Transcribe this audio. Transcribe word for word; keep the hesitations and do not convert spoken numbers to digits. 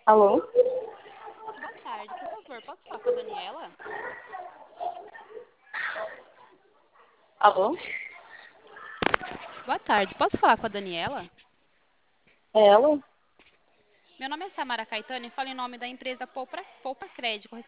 Alô? Boa tarde, por favor, posso falar com a Daniela? Alô? Boa tarde, posso falar com a Daniela? É ela? Meu nome é Samara Caetano e falo em nome da empresa Poupa, Poupa Crédito,